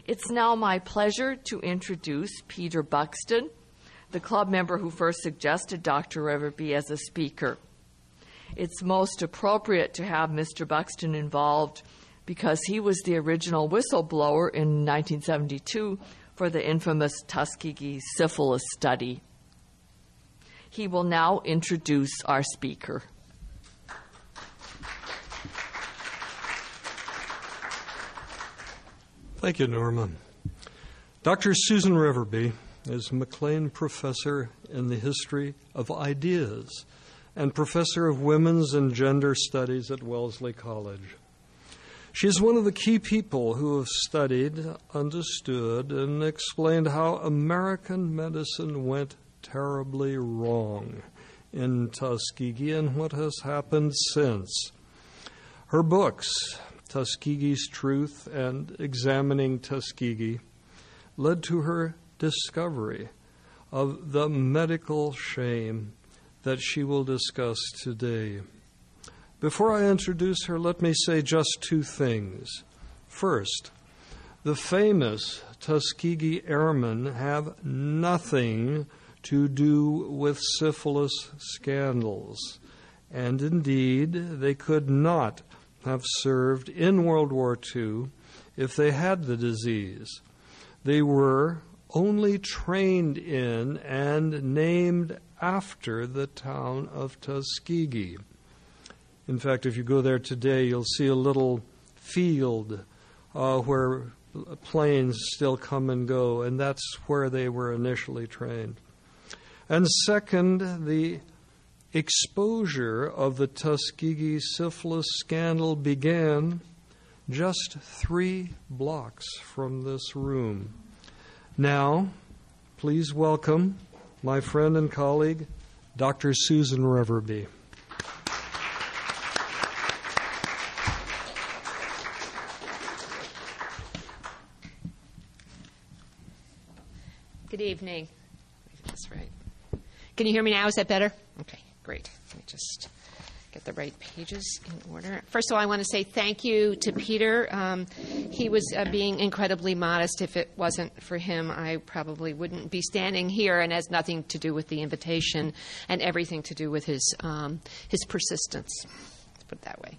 It's now my pleasure to introduce Peter Buxton, the club member who first suggested Dr. Reverby as a speaker. It's most appropriate to have Mr. Buxton involved because he was the original whistleblower in 1972 for the infamous Tuskegee syphilis study. He will now introduce our speaker. Thank you, Norma. Dr. Susan Reverby is McLean Professor in the History of Ideas and Professor of Women's and Gender Studies at Wellesley College. She is one of the key people who have studied, understood, and explained how American medicine went terribly wrong in Tuskegee and what has happened since. Her books, Tuskegee's Truth and Examining Tuskegee, led to her discovery of the medical shame that she will discuss today. Before I introduce her, let me say just two things. First, the famous Tuskegee Airmen have nothing to do with syphilis scandals, and indeed they could not have served in World War II if they had the disease. They were only trained in and named after the town of Tuskegee. In fact, if you go there today, you'll see a little field where planes still come and go, and that's where they were initially trained. And second, the exposure of the Tuskegee syphilis scandal began just 3 blocks from this room. Now, please welcome my friend and colleague, Dr. Susan Reverby. Good evening. That's right. Can you hear me now? Is that better? Okay, great. Let me just get the right pages in order. First of all, I want to say thank you to Peter. He was being incredibly modest. If it wasn't for him, I probably wouldn't be standing here, and has nothing to do with the invitation and everything to do with his persistence. Let's put it that way.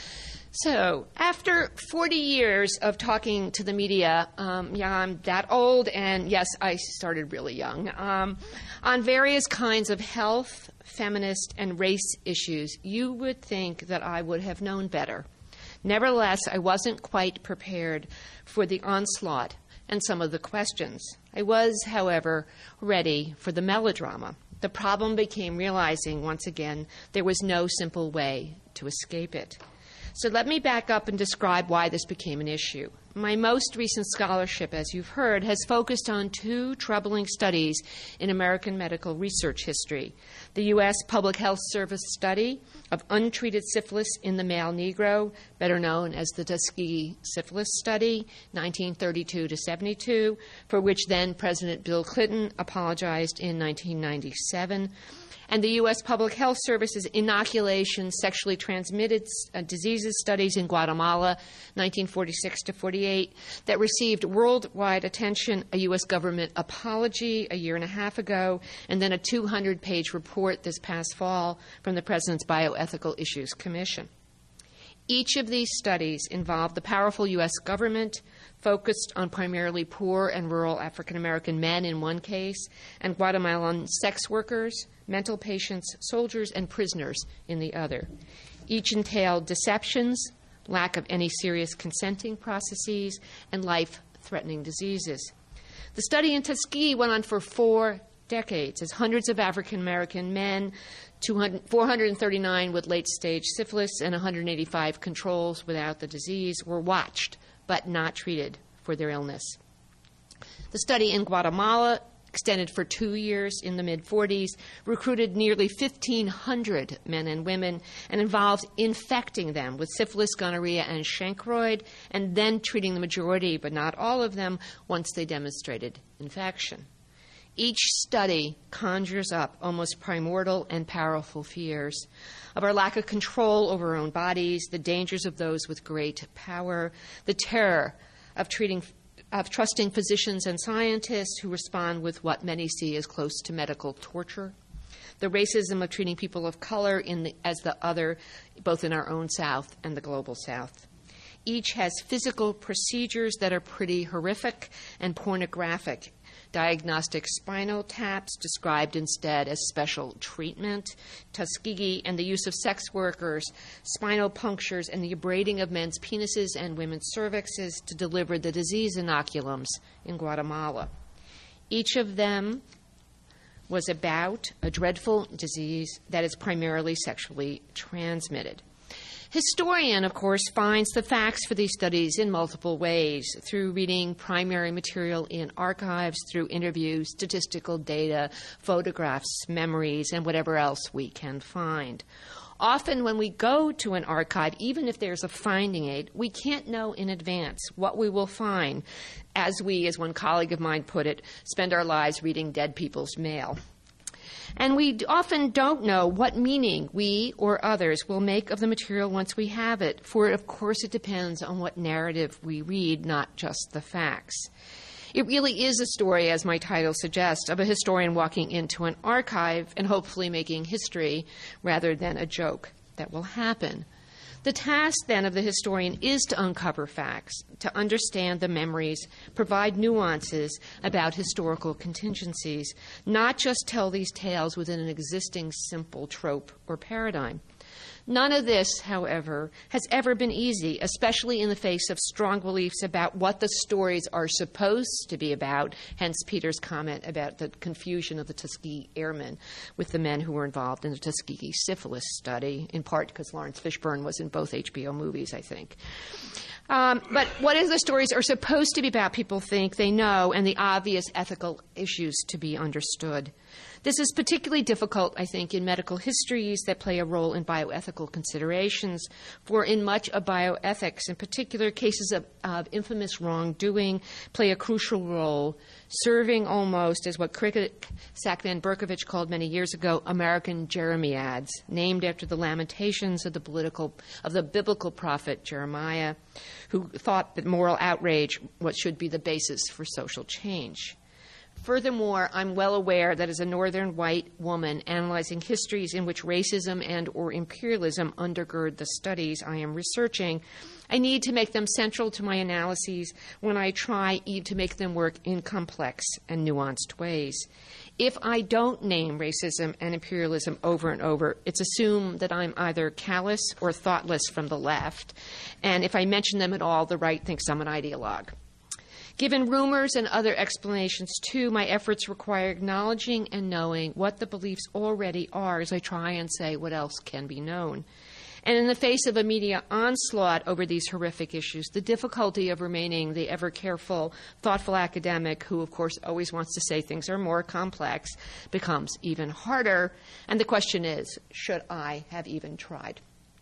So, after 40 years of talking to the media, I'm that old, and yes, I started really young, on various kinds of health, feminist, and race issues, you would think that I would have known better. Nevertheless, I wasn't quite prepared for the onslaught and some of the questions. I was, however, ready for the melodrama. The problem became realizing, once again, there was no simple way to escape it. So let me back up and describe why this became an issue. My most recent scholarship, as you've heard, has focused on 2 troubling studies in American medical research history. The U.S. Public Health Service study of untreated syphilis in the male Negro, better known as the Tuskegee Syphilis Study, 1932 to 72, for which then President Bill Clinton apologized in 1997. And the U.S. Public Health Service's inoculation sexually transmitted diseases studies in Guatemala, 1946 to 48, that received worldwide attention, a U.S. government apology a year and a half ago, and then a 200-page report this past fall from the President's Bioethical Issues Commission. Each of these studies involved the powerful U.S. government, focused on primarily poor and rural African-American men in one case, and Guatemalan sex workers, mental patients, soldiers, and prisoners in the other. Each entailed deceptions, lack of any serious consenting processes, and life-threatening diseases. The study in Tuskegee went on for 4 decades as hundreds of African-American men, 439 with late-stage syphilis and 185 controls without the disease, were watched but not treated for their illness. The study in Guatemala extended for 2 years in the mid-40s, recruited nearly 1,500 men and women, and involved infecting them with syphilis, gonorrhea, and chancroid, and then treating the majority, but not all of them, once they demonstrated infection. Each study conjures up almost primordial and powerful fears of our lack of control over our own bodies, the dangers of those with great power, the terror of treating of trusting physicians and scientists who respond with what many see as close to medical torture, the racism of treating people of color as the other, both in our own South and the global South. Each has physical procedures that are pretty horrific and pornographic. Diagnostic spinal taps described instead as special treatment, Tuskegee and the use of sex workers, spinal punctures, and the abrading of men's penises and women's cervixes to deliver the disease inoculums in Guatemala. Each of them was about a dreadful disease that is primarily sexually transmitted. Historian, of course, finds the facts for these studies in multiple ways, through reading primary material in archives, through interviews, statistical data, photographs, memories, and whatever else we can find. Often when we go to an archive, even if there's a finding aid, we can't know in advance what we will find, as we, as one colleague of mine put it, spend our lives reading dead people's mail. And we often don't know what meaning we or others will make of the material once we have it, for of course it depends on what narrative we read, not just the facts. It really is a story, as my title suggests, of a historian walking into an archive and hopefully making history rather than a joke that will happen. The task, then, of the historian is to uncover facts, to understand the memories, provide nuances about historical contingencies, not just tell these tales within an existing simple trope or paradigm. None of this, however, has ever been easy, especially in the face of strong beliefs about what the stories are supposed to be about, hence Peter's comment about the confusion of the Tuskegee Airmen with the men who were involved in the Tuskegee syphilis study, in part because Lawrence Fishburne was in both HBO movies, I think. But what is the stories are supposed to be about, people think they know, and the obvious ethical issues to be understood. This is particularly difficult, I think, in medical histories that play a role in bioethical considerations, for in much of bioethics, in particular cases of infamous wrongdoing, play a crucial role, serving almost as what critic Sackman Berkovich called many years ago American Jeremiads, named after the lamentations of the biblical prophet Jeremiah, who thought that moral outrage should be the basis for social change. Furthermore, I'm well aware that as a northern white woman analyzing histories in which racism and or imperialism undergird the studies I am researching, I need to make them central to my analyses when I try to make them work in complex and nuanced ways. If I don't name racism and imperialism over and over, it's assumed that I'm either callous or thoughtless from the left, and if I mention them at all, the right thinks I'm an ideologue. Given rumors and other explanations, too, my efforts require acknowledging and knowing what the beliefs already are as I try and say what else can be known. And in the face of a media onslaught over these horrific issues, the difficulty of remaining the ever-careful, thoughtful academic who, of course, always wants to say things are more complex becomes even harder. And the question is, should I have even tried?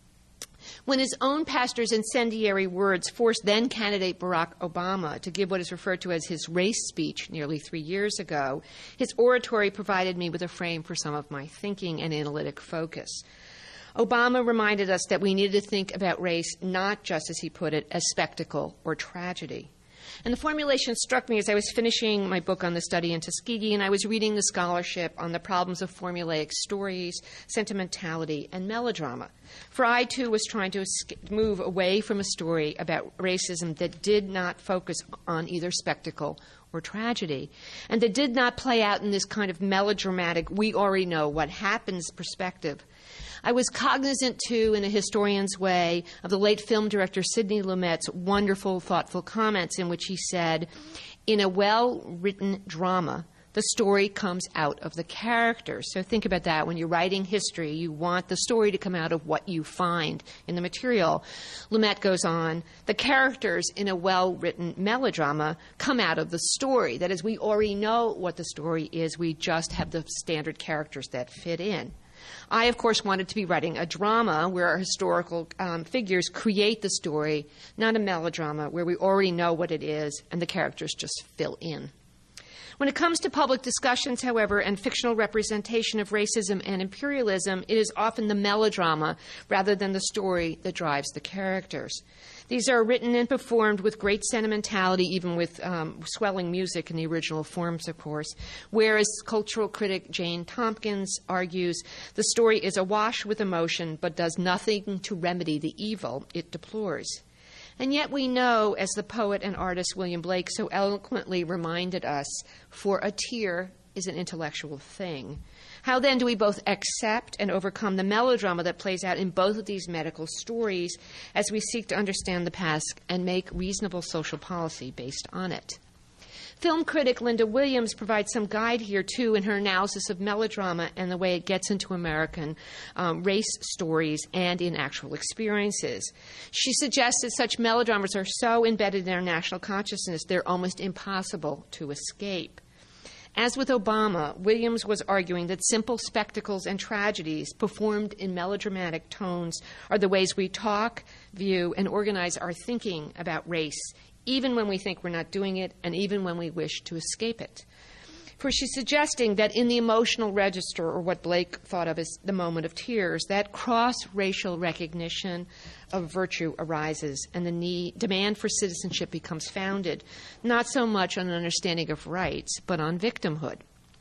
When his own pastor's incendiary words forced then-candidate Barack Obama to give what is referred to as his race speech nearly 3 years ago, his oratory provided me with a frame for some of my thinking and analytic focus. Obama reminded us that we needed to think about race not just, as he put it, as spectacle or tragedy. And the formulation struck me as I was finishing my book on the study in Tuskegee, and I was reading the scholarship on the problems of formulaic stories, sentimentality, and melodrama. For I, too, was trying to move away from a story about racism that did not focus on either spectacle or tragedy, and that did not play out in this kind of melodramatic, we already know what happens perspective. I was cognizant, too, in a historian's way, of the late film director Sidney Lumet's wonderful, thoughtful comments in which he said, in a well-written drama, the story comes out of the characters. So think about that. When you're writing history, you want the story to come out of what you find in the material. Lumet goes on, the characters in a well-written melodrama come out of the story. That is, we already know what the story is. We just have the standard characters that fit in. I, of course, wanted to be writing a drama where our historical figures create the story, not a melodrama where we already know what it is and the characters just fill in. When it comes to public discussions, however, and fictional representation of racism and imperialism, it is often the melodrama rather than the story that drives the characters. These are written and performed with great sentimentality, even with swelling music in the original forms, of course, whereas cultural critic Jane Tompkins argues the story is awash with emotion but does nothing to remedy the evil it deplores. And yet we know, as the poet and artist William Blake so eloquently reminded us, for a tear is an intellectual thing. How then do we both accept and overcome the melodrama that plays out in both of these medical stories as we seek to understand the past and make reasonable social policy based on it? Film critic Linda Williams provides some guide here, too, in her analysis of melodrama and the way it gets into American race stories and in actual experiences. She suggests that such melodramas are so embedded in our national consciousness, they're almost impossible to escape. As with Obama, Williams was arguing that simple spectacles and tragedies performed in melodramatic tones are the ways we talk, view, and organize our thinking about race, even when we think we're not doing it and even when we wish to escape it. For she's suggesting that in the emotional register, or what Blake thought of as the moment of tears, that cross-racial recognition of virtue arises and the demand for citizenship becomes founded, not so much on an understanding of rights, but on victimhood.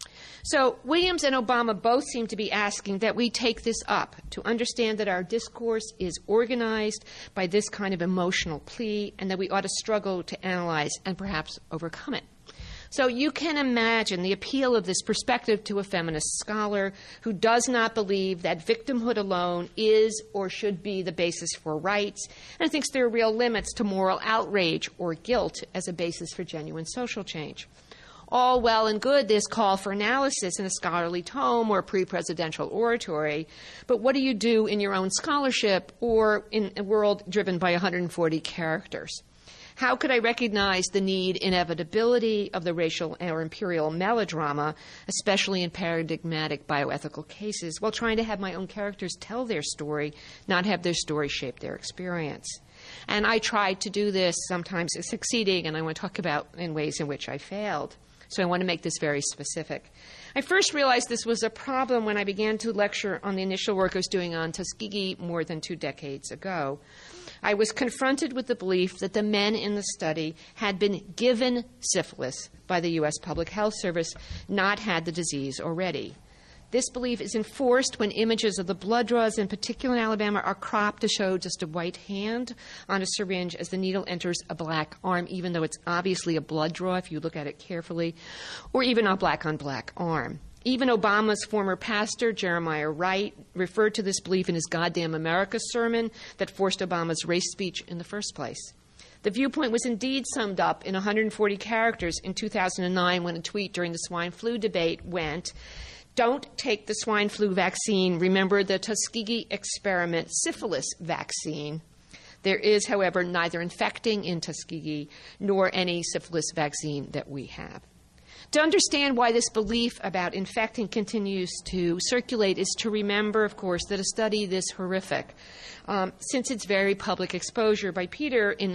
So Williams and Obama both seem to be asking that we take this up, to understand that our discourse is organized by this kind of emotional plea and that we ought to struggle to analyze and perhaps overcome it. So you can imagine the appeal of this perspective to a feminist scholar who does not believe that victimhood alone is or should be the basis for rights and thinks there are real limits to moral outrage or guilt as a basis for genuine social change. All well and good, this call for analysis in a scholarly tome or pre-presidential oratory, but what do you do in your own scholarship or in a world driven by 140 characters? How could I recognize the need, inevitability of the racial or imperial melodrama, especially in paradigmatic bioethical cases, while trying to have my own characters tell their story, not have their story shape their experience? And I tried to do this, sometimes succeeding, and I want to talk about in ways in which I failed. So I want to make this very specific. I first realized this was a problem when I began to lecture on the initial work I was doing on Tuskegee more than 2 decades ago. I was confronted with the belief that the men in the study had been given syphilis by the U.S. Public Health Service, not had the disease already. This belief is enforced when images of the blood draws, in particular in Alabama, are cropped to show just a white hand on a syringe as the needle enters a black arm, even though it's obviously a blood draw if you look at it carefully, or even a black-on-black arm. Even Obama's former pastor, Jeremiah Wright, referred to this belief in his Goddamn America sermon that forced Obama's race speech in the first place. The viewpoint was indeed summed up in 140 characters in 2009 when a tweet during the swine flu debate went, "Don't take the swine flu vaccine. Remember the Tuskegee experiment syphilis vaccine. There is, however, neither infecting in Tuskegee nor any syphilis vaccine that we have." To understand why this belief about infecting continues to circulate is to remember, of course, that a study this horrific, since its very public exposure by Peter in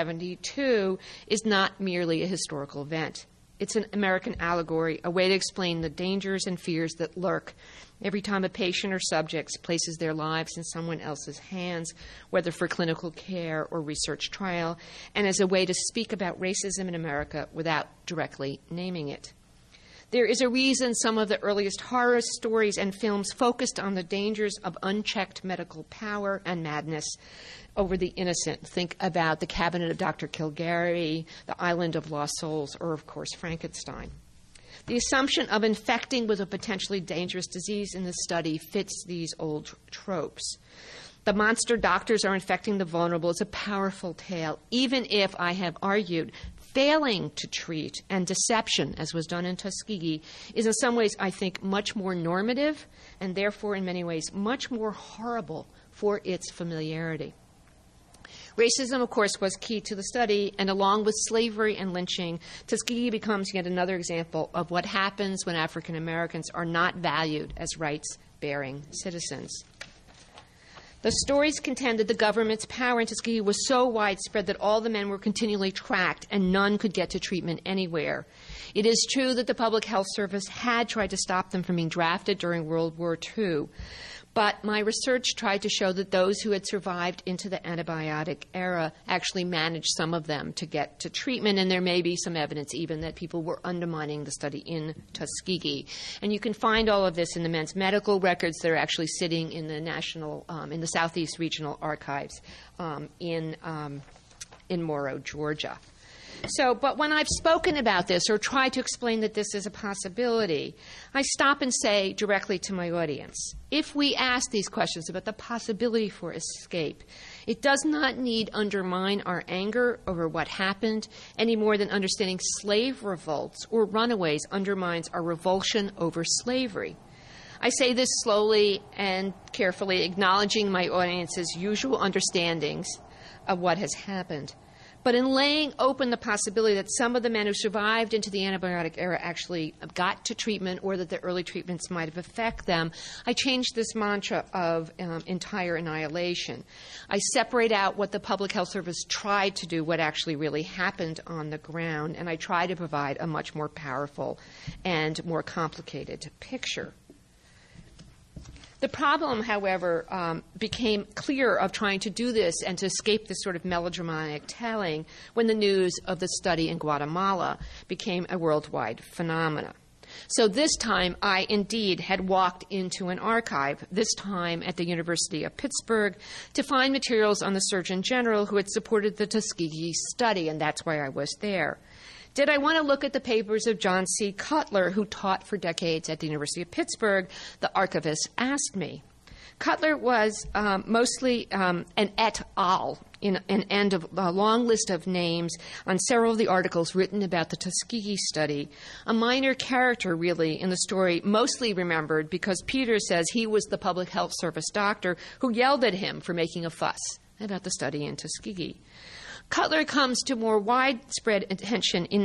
1972, is not merely a historical event. It's an American allegory, a way to explain the dangers and fears that lurk every time a patient or subject places their lives in someone else's hands, whether for clinical care or research trial, and as a way to speak about racism in America without directly naming it. There is a reason some of the earliest horror stories and films focused on the dangers of unchecked medical power and madness over the innocent. Think about The Cabinet of Dr. Kilgary, The Island of Lost Souls, or, of course, Frankenstein. The assumption of infecting with a potentially dangerous disease in this study fits these old tropes. The monster doctors are infecting the vulnerable is a powerful tale, even if I have argued failing to treat and deception, as was done in Tuskegee, is in some ways, I think, much more normative and therefore in many ways much more horrible for its familiarity. Racism, of course, was key to the study, and along with slavery and lynching, Tuskegee becomes yet another example of what happens when African Americans are not valued as rights-bearing citizens. The stories contend that the government's power in Tuskegee was so widespread that all the men were continually tracked and none could get to treatment anywhere. It is true that the Public Health Service had tried to stop them from being drafted during World War II. But my research tried to show that those who had survived into the antibiotic era actually managed, some of them, to get to treatment, and there may be some evidence even that people were undermining the study in Tuskegee. And you can find all of this in the men's medical records that are actually sitting in the in the Southeast Regional Archives in Morrow, Georgia. But when I've spoken about this or tried to explain that this is a possibility, I stop and say directly to my audience, if we ask these questions about the possibility for escape, it does not need undermine our anger over what happened any more than understanding slave revolts or runaways undermines our revulsion over slavery. I say this slowly and carefully, acknowledging my audience's usual understandings of what has happened. But in laying open the possibility that some of the men who survived into the antibiotic era actually got to treatment or that the early treatments might have affected them, I changed this mantra of entire annihilation. I separate out what the Public Health Service tried to do, what actually really happened on the ground, and I try to provide a much more powerful and more complicated picture. The problem, however, became clear of trying to do this and to escape this sort of melodramatic telling when the news of the study in Guatemala became a worldwide phenomenon. So this time, I indeed had walked into an archive, this time at the University of Pittsburgh, to find materials on the Surgeon General who had supported the Tuskegee study, and that's why I was there. Did I want to look at the papers of John C. Cutler, who taught for decades at the University of Pittsburgh? The archivist asked me. Cutler was mostly an et al. In an end of a long list of names on several of the articles written about the Tuskegee study, a minor character, really, in the story, mostly remembered because Peter says he was the Public Health Service doctor who yelled at him for making a fuss about the study in Tuskegee. Cutler comes to more widespread attention in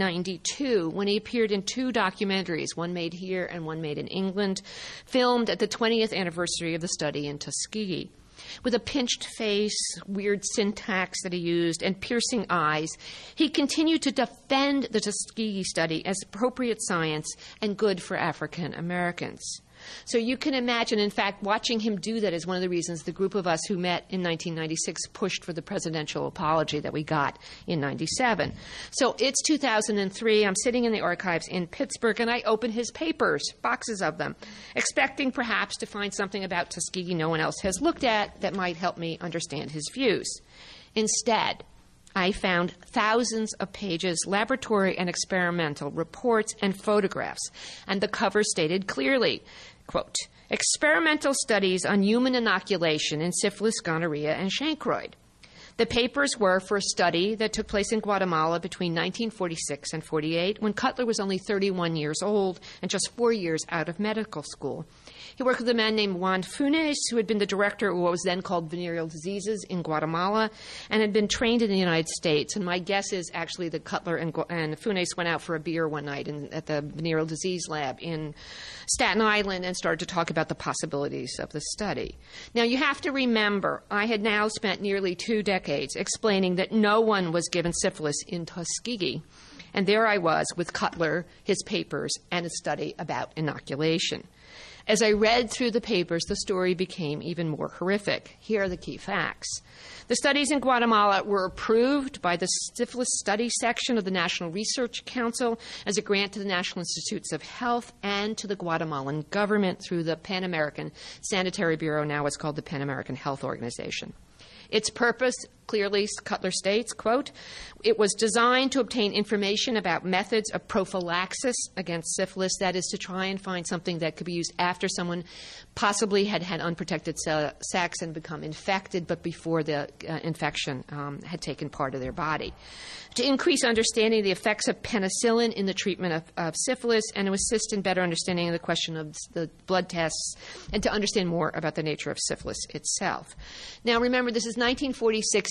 1992 when he appeared in two documentaries, one made here and one made in England, filmed at the 20th anniversary of the study in Tuskegee. With a pinched face, weird syntax that he used, and piercing eyes, he continued to defend the Tuskegee study as appropriate science and good for African Americans. So you can imagine, in fact, watching him do that is one of the reasons the group of us who met in 1996 pushed for the presidential apology that we got in 97. So it's 2003. I'm sitting in the archives in Pittsburgh, and I open his papers, boxes of them, expecting perhaps to find something about Tuskegee no one else has looked at that might help me understand his views. Instead, I found thousands of pages, laboratory and experimental reports and photographs, and the cover stated clearly, quote, experimental studies on human inoculation in syphilis, gonorrhea, and chancroid. The papers were for a study that took place in Guatemala between 1946 and 48, when Cutler was only 31 years old and just 4 years out of medical school. He worked with a man named Juan Funes, who had been the director of what was then called venereal diseases in Guatemala and had been trained in the United States. And my guess is actually that Cutler and Funes went out for a beer one night at the venereal disease lab in Staten Island and started to talk about the possibilities of the study. Now, you have to remember, I had now spent nearly 2 decades explaining that no one was given syphilis in Tuskegee. And there I was with Cutler, his papers, and a study about inoculation. As I read through the papers, the story became even more horrific. Here are the key facts. The studies in Guatemala were approved by the Syphilis Study Section of the National Research Council as a grant to the National Institutes of Health and to the Guatemalan government through the Pan American Sanitary Bureau, now it's called the Pan American Health Organization. Its purpose, clearly, Cutler states, quote, it was designed to obtain information about methods of prophylaxis against syphilis, that is to try and find something that could be used after someone possibly had had unprotected sex and become infected, but before the infection had taken part of their body. To increase understanding of the effects of penicillin in the treatment of syphilis and to assist in better understanding of the question of the blood tests and to understand more about the nature of syphilis itself. Now, remember, this is 1946.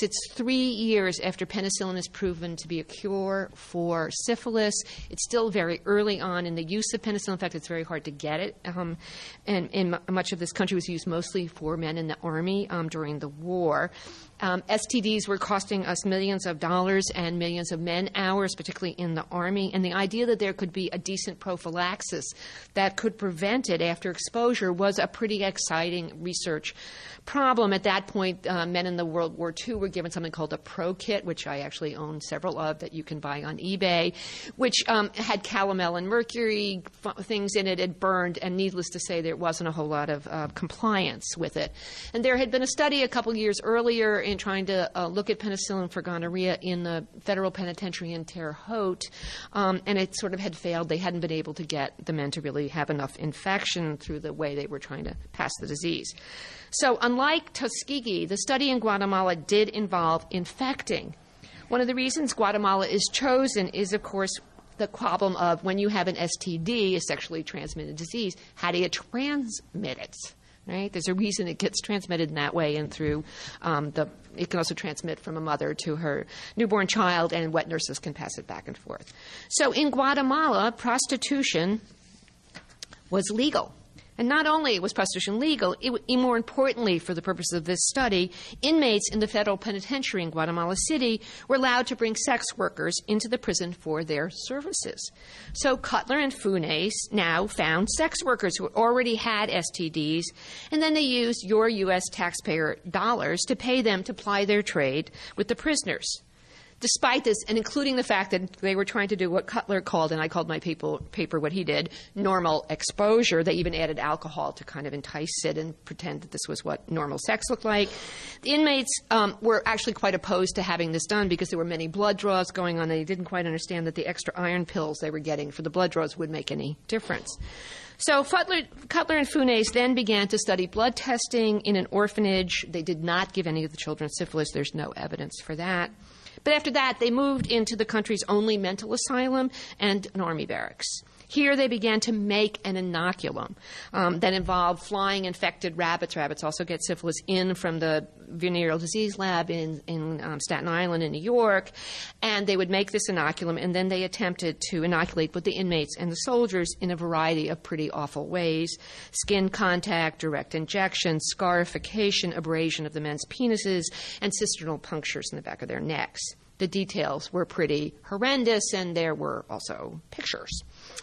it's 3 years after penicillin is proven to be a cure for syphilis. It's still very early on in the use of penicillin. In fact, it's very hard to get it. And in much of this country, it was used mostly for men in the Army during the war. STDs were costing us millions of dollars and millions of man-hours, particularly in the Army. And the idea that there could be a decent prophylaxis that could prevent it after exposure was a pretty exciting research problem. At that point, men in the World War II were given something called a Pro Kit, which I actually own several of that you can buy on eBay, which had calomel and mercury things in it. It burned, and needless to say, there wasn't a whole lot of compliance with it. And there had been a study a couple years earlier in trying to look at penicillin for gonorrhea in the federal penitentiary in Terre Haute, and it sort of had failed. They hadn't been able to get the men to really have enough infection through the way they were trying to pass the disease. So unlike Tuskegee, the study in Guatemala did involve infecting. One of the reasons Guatemala is chosen is, of course, the problem of when you have an STD, a sexually transmitted disease, how do you transmit it? Right? There's a reason it gets transmitted in that way, and through it can also transmit from a mother to her newborn child, and wet nurses can pass it back and forth. So in Guatemala, prostitution was legal. And not only was prostitution legal, more importantly for the purpose of this study, inmates in the federal penitentiary in Guatemala City were allowed to bring sex workers into the prison for their services. So Cutler and Funes now found sex workers who already had STDs, and then they used your U.S. taxpayer dollars to pay them to ply their trade with the prisoners. Despite this, and including the fact that they were trying to do what Cutler called, and I called my paper what he did, normal exposure. They even added alcohol to kind of entice it and pretend that this was what normal sex looked like. The inmates were actually quite opposed to having this done because there were many blood draws going on. They didn't quite understand that the extra iron pills they were getting for the blood draws would make any difference. So Cutler and Funes then began to study blood testing in an orphanage. They did not give any of the children syphilis. There's no evidence for that. But after that, they moved into the country's only mental asylum and an army barracks. Here they began to make an inoculum that involved flying infected rabbits. Rabbits also get syphilis in from the venereal disease lab in Staten Island in New York. And they would make this inoculum, and then they attempted to inoculate both the inmates and the soldiers in a variety of pretty awful ways. Skin contact, direct injection, scarification, abrasion of the men's penises, and cisternal punctures in the back of their necks. The details were pretty horrendous, and there were also pictures.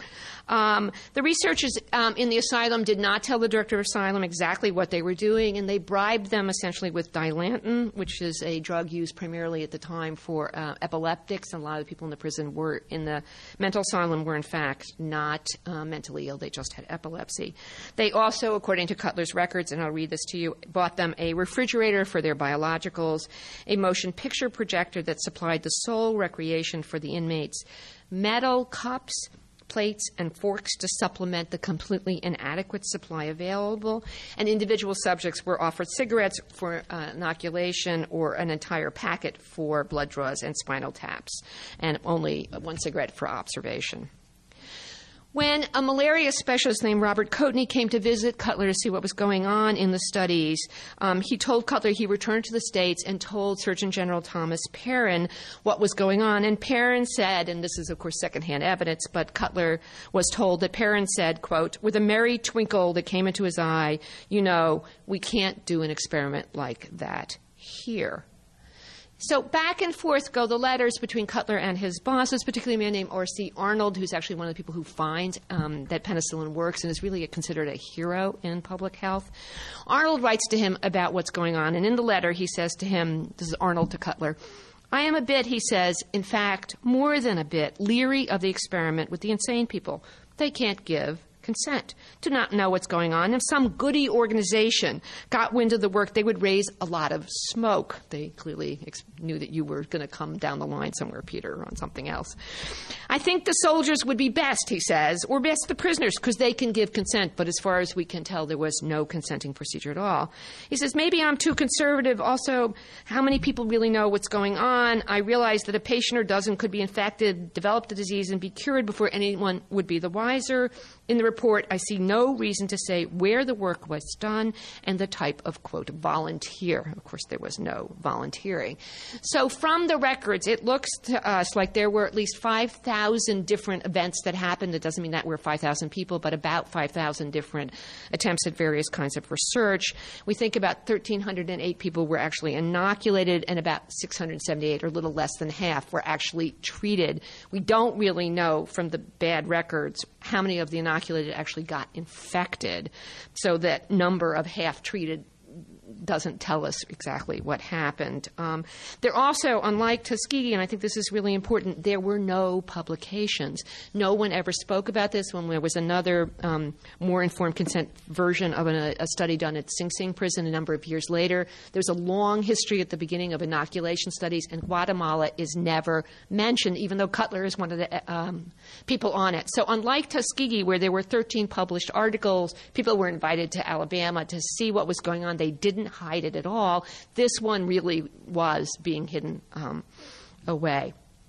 The researchers in the asylum did not tell the director of asylum exactly what they were doing, and they bribed them essentially with Dilantin, which is a drug used primarily at the time for epileptics. And a lot of the people in the prison were in the mental asylum were in fact not mentally ill; they just had epilepsy. They also, according to Cutler's records, and I'll read this to you, bought them a refrigerator for their biologicals, a motion picture projector that supplied the sole recreation for the inmates, metal cups, plates, and forks to supplement the completely inadequate supply available, and individual subjects were offered cigarettes for inoculation or an entire packet for blood draws and spinal taps, and only one cigarette for observation. When a malaria specialist named Robert Coatney came to visit Cutler to see what was going on in the studies, he told Cutler he returned to the States and told Surgeon General Thomas Perrin what was going on. And Perrin said, and this is, of course, secondhand evidence, but Cutler was told that Perrin said, quote, with a merry twinkle that came into his eye, you know, we can't do an experiment like that here. So back and forth go the letters between Cutler and his bosses, particularly a man named R.C. Arnold, who's actually one of the people who finds that penicillin works and is really considered a hero in public health. Arnold writes to him about what's going on, and in the letter he says to him, this is Arnold to Cutler, I am a bit, he says, in fact, more than a bit, leery of the experiment with the insane people. They can't give consent, do not know what's going on. If some goody organization got wind of the work, they would raise a lot of smoke. They clearly knew that you were going to come down the line somewhere, Peter, on something else. I think the soldiers would be best, he says, or best the prisoners, because they can give consent. But as far as we can tell, there was no consenting procedure at all. He says, maybe I'm too conservative. Also, how many people really know what's going on? I realize that a patient or dozen could be infected, develop the disease, and be cured before anyone would be the wiser. In the report, I see no reason to say where the work was done and the type of, quote, volunteer. Of course, there was no volunteering. So from the records, it looks to us like there were at least 5,000 different events that happened. It doesn't mean that we're 5,000 people, but about 5,000 different attempts at various kinds of research. We think about 1,308 people were actually inoculated and about 678, or a little less than half, were actually treated. We don't really know from the bad records how many of the inoculated actually got infected. So that number of half treated doesn't tell us exactly what happened. There also, unlike Tuskegee, and I think this is really important, there were no publications. No one ever spoke about this. When there was another more informed consent version of a study done at Sing Sing prison a number of years later, there's a long history at the beginning of inoculation studies, and Guatemala is never mentioned, even though Cutler is one of the people on it. So unlike Tuskegee, where there were 13 published articles, people were invited to Alabama to see what was going on. They didn't hide it at all. This one really was being hidden away.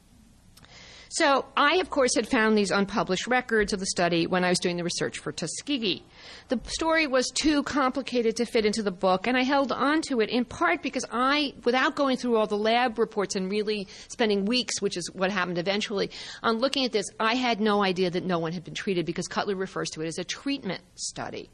So I, of course, had found these unpublished records of the study when I was doing the research for Tuskegee. The story was too complicated to fit into the book, and I held on to it in part because without going through all the lab reports and really spending weeks, which is what happened eventually, on looking at this, I had no idea that no one had been treated because Cutler refers to it as a treatment study.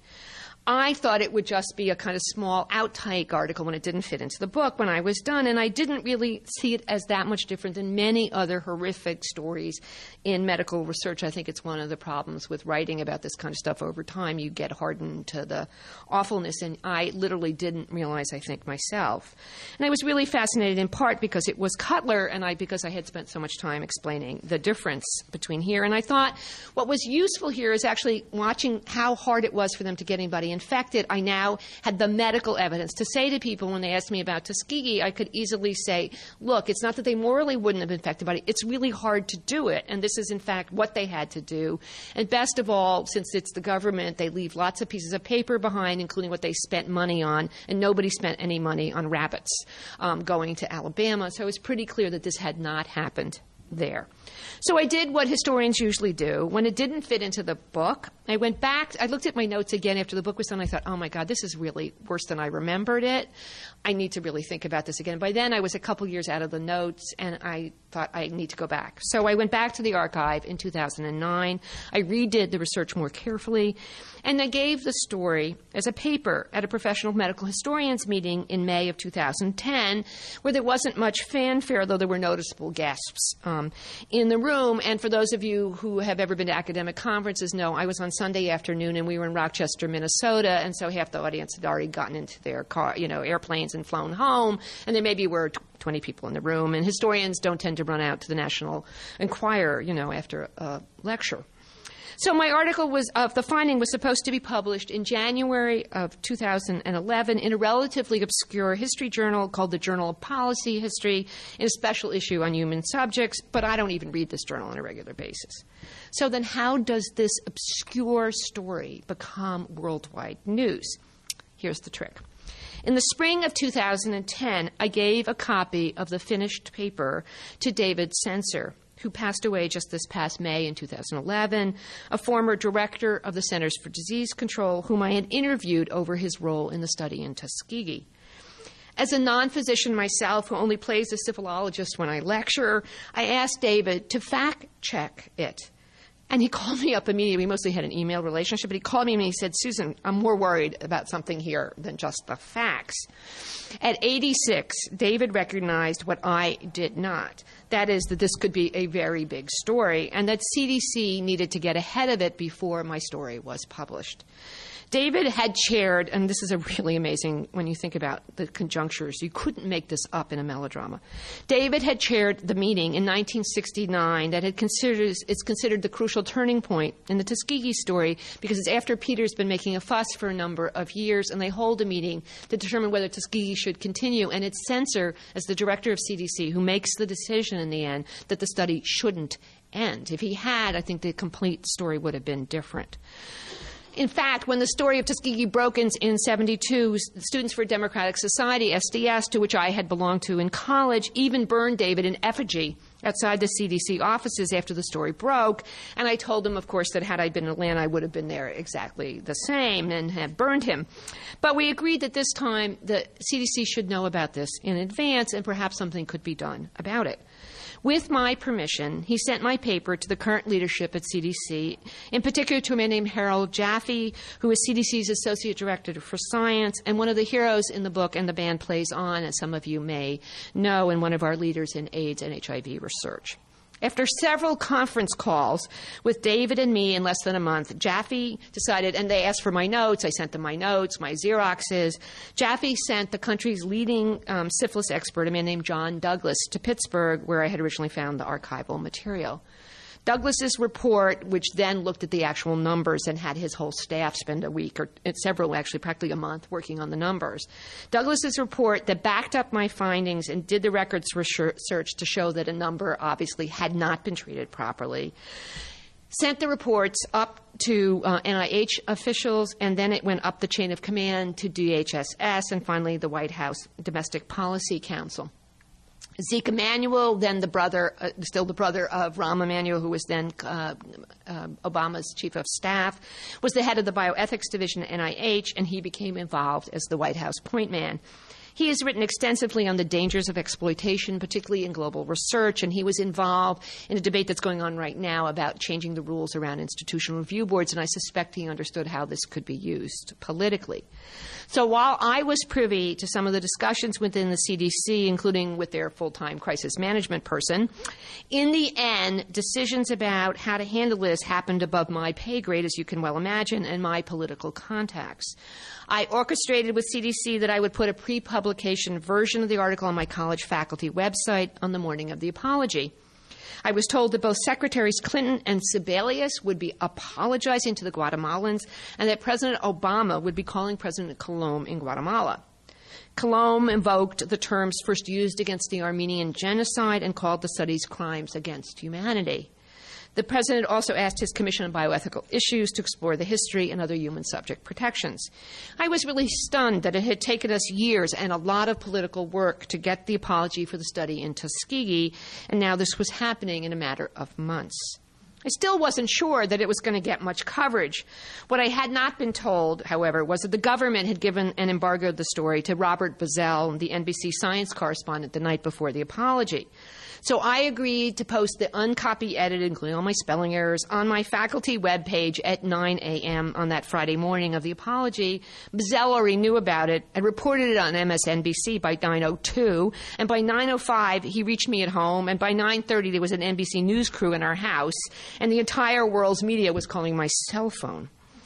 I thought it would just be a kind of small outtake article when it didn't fit into the book when I was done, and I didn't really see it as that much different than many other horrific stories in medical research. I think it's one of the problems with writing about this kind of stuff over time. You get hardened to the awfulness, and I literally didn't realize, I think, myself. And I was really fascinated in part because it was Cutler and because I had spent so much time explaining the difference between here. And I thought what was useful here is actually watching how hard it was for them to get anybody infected. I now had the medical evidence to say to people when they asked me about Tuskegee, I could easily say, look, it's not that they morally wouldn't have infected anybody. It's really hard to do it. And this is, in fact, what they had to do. And best of all, since it's the government, they leave lots of pieces of paper behind, including what they spent money on. And nobody spent any money on rabbits going to Alabama. So it was pretty clear that this had not happened there. So I did what historians usually do. When it didn't fit into the book, I went back. I looked at my notes again after the book was done. I thought, oh, my God, this is really worse than I remembered it. I need to really think about this again. By then, I was a couple years out of the notes, and I thought I need to go back. So I went back to the archive in 2009. I redid the research more carefully, and I gave the story as a paper at a professional medical historians meeting in May of 2010, where there wasn't much fanfare, though there were noticeable gasps in the room. And for those of you who have ever been to academic conferences know I was on Sunday afternoon, and we were in Rochester, Minnesota, and so half the audience had already gotten into their car, airplanes and flown home, and there maybe were 20 people in the room. And historians don't tend to run out to the National Enquirer, after a lecture. So my article the finding was supposed to be published in January of 2011 in a relatively obscure history journal called the Journal of Policy History, in a special issue on human subjects, but I don't even read this journal on a regular basis. So then how does this obscure story become worldwide news? Here's the trick. In the spring of 2010, I gave a copy of the finished paper to David Sencer, who passed away just this past May in 2011, a former director of the Centers for Disease Control, whom I had interviewed over his role in the study in Tuskegee. As a non-physician myself who only plays a syphilologist when I lecture, I asked David to fact-check it. And he called me up immediately. We mostly had an email relationship, but he called me and he said, Susan, I'm more worried about something here than just the facts. At 86, David recognized what I did not. That is, that this could be a very big story, and that CDC needed to get ahead of it before my story was published. David had chaired, and this is a really amazing when you think about the conjunctures. You couldn't make this up in a melodrama. David had chaired the meeting in 1969 that it's considered the crucial turning point in the Tuskegee story, because it's after Peter's been making a fuss for a number of years, and they hold a meeting to determine whether Tuskegee should continue. And it's Censor, as the director of CDC, who makes the decision in the end that the study shouldn't end. If he had, I think the complete story would have been different. In fact, when the story of Tuskegee broke in 1972, Students for Democratic Society, SDS, to which I had belonged to in college, even burned David in effigy outside the CDC offices after the story broke. And I told them, of course, that had I been in Atlanta, I would have been there exactly the same and had burned him. But we agreed that this time the CDC should know about this in advance, and perhaps something could be done about it. With my permission, he sent my paper to the current leadership at CDC, in particular to a man named Harold Jaffe, who is CDC's Associate Director for Science and one of the heroes in the book And the Band Plays On, as some of you may know, and one of our leaders in AIDS and HIV research. After several conference calls with David and me in less than a month, Jaffe decided, and they asked for my notes. I sent them my notes, my Xeroxes. Jaffe sent the country's leading syphilis expert, a man named John Douglas, to Pittsburgh, where I had originally found the archival material. Douglas's report, which then looked at the actual numbers and had his whole staff spend a week, or several, actually practically a month, working on the numbers. Douglas's report that backed up my findings and did the records research to show that a number obviously had not been treated properly, sent the reports up to NIH officials, and then it went up the chain of command to DHSS and finally the White House Domestic Policy Council. Zeke Emanuel, then still the brother of Rahm Emanuel, who was then Obama's chief of staff, was the head of the bioethics division at NIH, and he became involved as the White House point man. He has written extensively on the dangers of exploitation, particularly in global research, and he was involved in a debate that's going on right now about changing the rules around institutional review boards, and I suspect he understood how this could be used politically. So while I was privy to some of the discussions within the CDC, including with their full-time crisis management person, in the end, decisions about how to handle this happened above my pay grade, as you can well imagine, and my political contacts. I orchestrated with CDC that I would put a pre-publication version of the article on my college faculty website on the morning of the apology. I was told that both Secretaries Clinton and Sebelius would be apologizing to the Guatemalans and that President Obama would be calling President Colom in Guatemala. Colom invoked the terms first used against the Armenian genocide and called the studies crimes against humanity. The President also asked his Commission on Bioethical Issues to explore the history and other human subject protections. I was really stunned that it had taken us years and a lot of political work to get the apology for the study in Tuskegee, and now this was happening in a matter of months. I still wasn't sure that it was going to get much coverage. What I had not been told, however, was that the government had given and embargoed the story to Robert Bazell, the NBC science correspondent, the night before the apology. So I agreed to post the uncopy edited, including all my spelling errors, on my faculty webpage at 9 a.m. on that Friday morning of the apology. Bazell already knew about it and reported it on MSNBC by 9:02, and by 9:05 he reached me at home, and by 9:30 there was an NBC News crew in our house, and the entire world's media was calling my cell phone.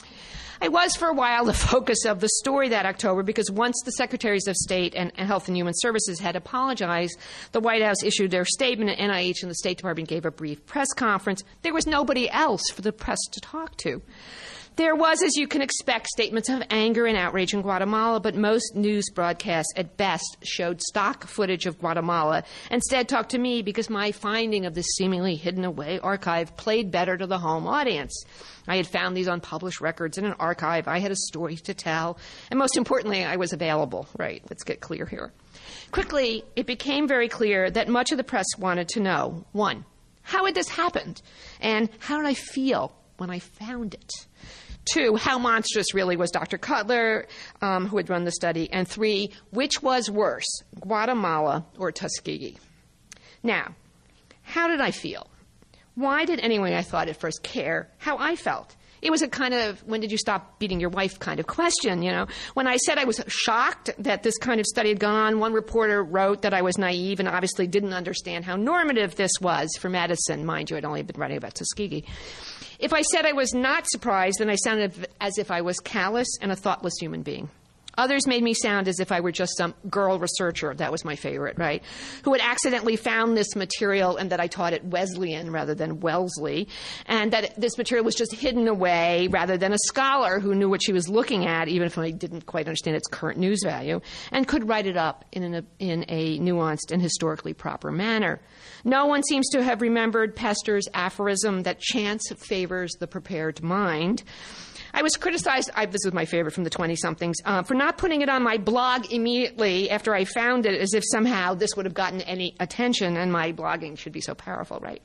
I was for a while the focus of the story that October because once the Secretaries of State and Health and Human Services had apologized, the White House issued their statement, and NIH and the State Department gave a brief press conference. There was nobody else for the press to talk to. There was, as you can expect, statements of anger and outrage in Guatemala, but most news broadcasts at best showed stock footage of Guatemala. Instead, talked to me because my finding of this seemingly hidden away archive played better to the home audience. I had found these unpublished records in an archive. I had a story to tell. And most importantly, I was available. Right, let's get clear here. Quickly, it became very clear that much of the press wanted to know, 1, how had this happened? And how did I feel when I found it? 2, how monstrous really was Dr. Cutler, who had run the study? And 3, which was worse, Guatemala or Tuskegee? Now, how did I feel? Why did anyone I thought at first care how I felt? It was a kind of, when did you stop beating your wife kind of question, you know. When I said I was shocked that this kind of study had gone on, one reporter wrote that I was naive and obviously didn't understand how normative this was for medicine. Mind you, I'd only been writing about Tuskegee. If I said I was not surprised, then I sounded as if I was callous and a thoughtless human being. Others made me sound as if I were just some girl researcher, that was my favorite, right, who had accidentally found this material and that I taught it Wesleyan rather than Wellesley, and that this material was just hidden away rather than a scholar who knew what she was looking at, even if I didn't quite understand its current news value, and could write it up in a nuanced and historically proper manner. No one seems to have remembered Pester's aphorism that chance favors the prepared mind. I was criticized, this was my favorite from the 20-somethings, for not putting it on my blog immediately after I found it, as if somehow this would have gotten any attention, and my blogging should be so powerful, right?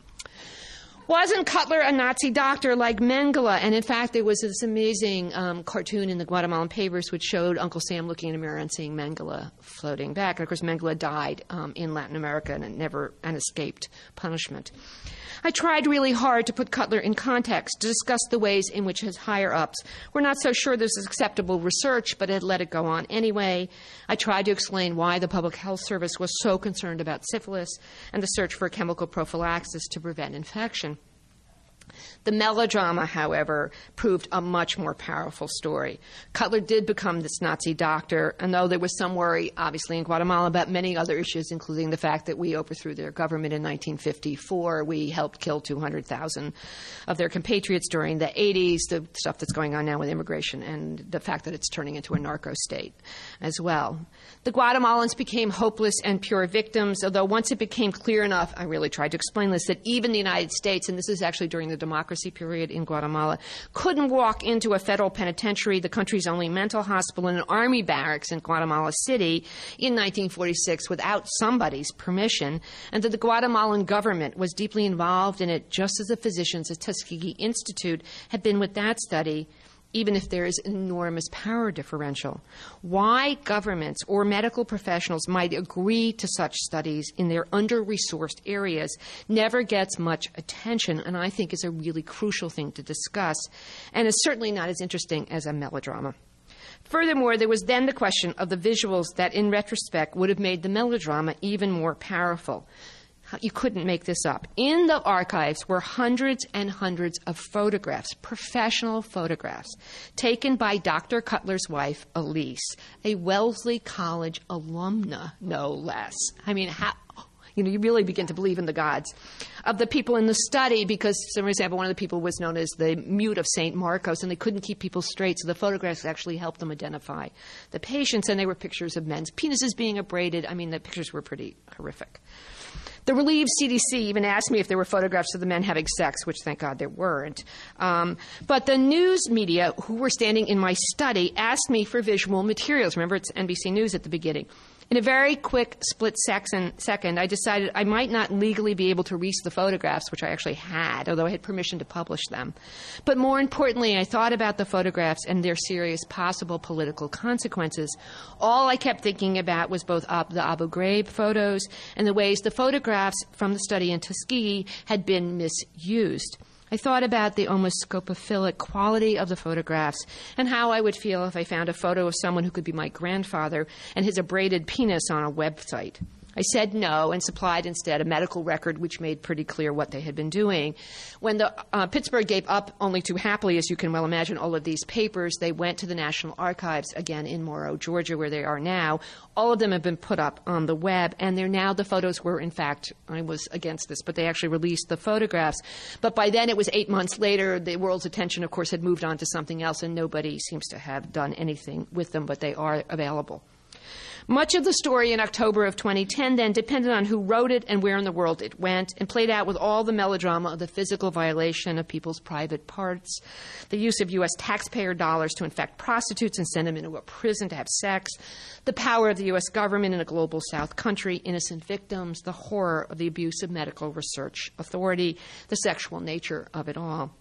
Wasn't Cutler a Nazi doctor like Mengele? And in fact, there was this amazing cartoon in the Guatemalan papers which showed Uncle Sam looking in a mirror and seeing Mengele floating back. And of course, Mengele died in Latin America and escaped punishment. I tried really hard to put Cutler in context, to discuss the ways in which his higher-ups were not so sure this was acceptable research, but had let it go on anyway. I tried to explain why the Public Health Service was so concerned about syphilis and the search for chemical prophylaxis to prevent infection. The melodrama, however, proved a much more powerful story. Cutler did become this Nazi doctor, and though there was some worry, obviously, in Guatemala about many other issues, including the fact that we overthrew their government in 1954, we helped kill 200,000 of their compatriots during the 80s, the stuff that's going on now with immigration, and the fact that it's turning into a narco state as well. The Guatemalans became hopeless and pure victims, although once it became clear enough, I really tried to explain this, that even the United States, and this is actually during the democracy period in Guatemala, couldn't walk into a federal penitentiary, the country's only mental hospital, and an army barracks in Guatemala City in 1946 without somebody's permission, and that the Guatemalan government was deeply involved in it, just as the physicians at Tuskegee Institute had been with that study, even if there is an enormous power differential. Why governments or medical professionals might agree to such studies in their under-resourced areas never gets much attention, and I think is a really crucial thing to discuss, and is certainly not as interesting as a melodrama. Furthermore, there was then the question of the visuals that, in retrospect, would have made the melodrama even more powerful. You couldn't make this up. In the archives were hundreds and hundreds of photographs, professional photographs, taken by Dr. Cutler's wife, Elise, a Wellesley College alumna, no less. I mean, you really begin to believe in the gods of the people in the study, because, for example, one of the people was known as the mute of St. Marcos, and they couldn't keep people straight, so the photographs actually helped them identify the patients, and they were pictures of men's penises being abraded. I mean, the pictures were pretty horrific. The relieved CDC even asked me if there were photographs of the men having sex, which thank God there weren't. But the news media who were standing in my study asked me for visual materials. Remember, it's NBC News at the beginning. In a very quick split second, I decided I might not legally be able to release the photographs, which I actually had, although I had permission to publish them. But more importantly, I thought about the photographs and their serious possible political consequences. All I kept thinking about was both the Abu Ghraib photos and the ways the photographs from the study in Tuskegee had been misused. I thought about the almost scopophilic quality of the photographs and how I would feel if I found a photo of someone who could be my grandfather and his abraded penis on a website. I said no and supplied instead a medical record which made pretty clear what they had been doing. When the Pittsburgh gave up only too happily, as you can well imagine, all of these papers, they went to the National Archives, again in Morrow, Georgia, where they are now. All of them have been put up on the web, and they're now, the photos were, in fact, I was against this, but they actually released the photographs. But by then, it was 8 months later. The world's attention, of course, had moved on to something else, and nobody seems to have done anything with them, but they are available. Much of the story in October of 2010 then depended on who wrote it and where in the world it went, and played out with all the melodrama of the physical violation of people's private parts, the use of U.S. taxpayer dollars to infect prostitutes and send them into a prison to have sex, the power of the U.S. government in a global South country, innocent victims, the horror of the abuse of medical research authority, the sexual nature of it all.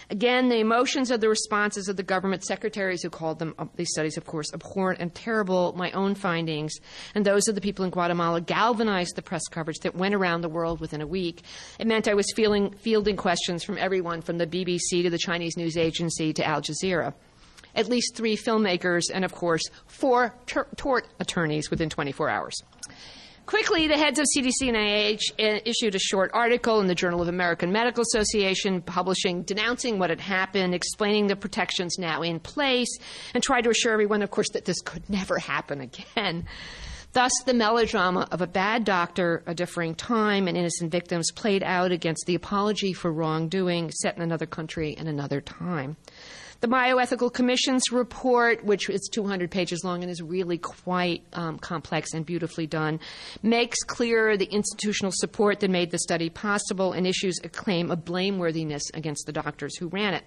Again, the emotions of the responses of the government secretaries who called them, these studies, of course, abhorrent and terrible, my own findings, and those of the people in Guatemala galvanized the press coverage that went around the world within a week. It meant I was fielding questions from everyone from the BBC to the Chinese news agency to Al Jazeera. At least 3 filmmakers and, of course, 4 tort attorneys within 24 hours. Quickly, the heads of CDC and NIH issued a short article in the Journal of American Medical Association, denouncing what had happened, explaining the protections now in place, and tried to assure everyone, of course, that this could never happen again. Thus, the melodrama of a bad doctor, a differing time, and innocent victims played out against the apology for wrongdoing set in another country and another time. The Bioethical Commission's report, which is 200 pages long and is really quite complex and beautifully done, makes clear the institutional support that made the study possible and issues a claim of blameworthiness against the doctors who ran it.